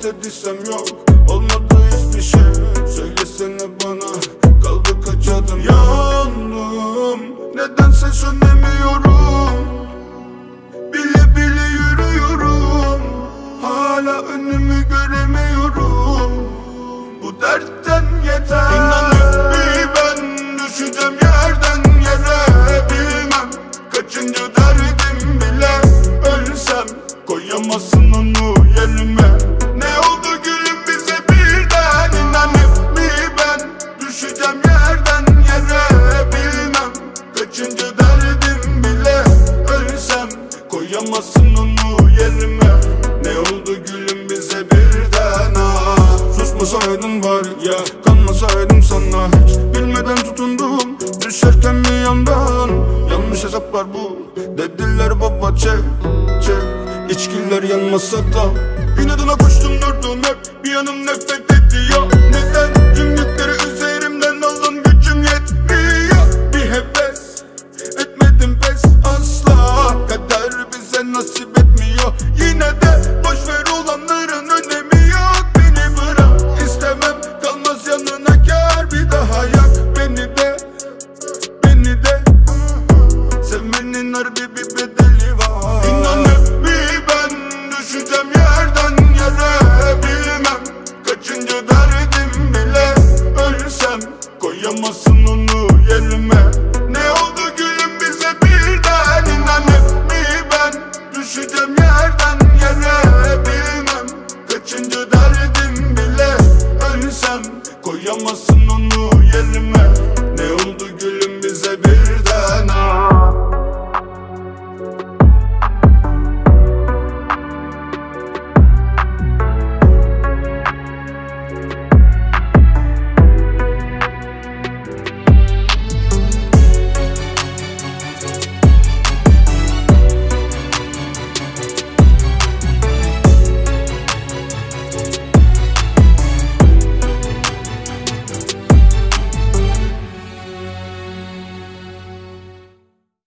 dediysem yok, olmadı hiçbir şey. Söylesene bana, kaldı kaç adım. Yandım, nedense sönemiyorum. Bile bile yürüyorum, hala önümü göremiyorum. Bu dertten yeter. İnanın bir ben düşeceğim yerden yere. Bilmem kaçıncı derdim bile. Ölsem koyamazsın onu yerime. Ne oldu gülüm bize birden? İnanıp bir ben düşeceğim yerden yere. Bilmem kaçıncı derdim bile. Ölsem koyamazsın onu yerime. Ne oldu gülüm bize birden? Susmasaydın var ya, kanmasaydım sana hiç. Bilmeden tutundum, düşerken bir yandan. Yanlış hesaplar bu, dediler baba çek çek. İçkiler yanmasa da inadına koştum durdum hep. Bir yanım nefret ediyor. Neden tüm yükleri üzerimden aldın, gücüm yetmiyor. Bir heves etmedim pes asla. Kader bize nasip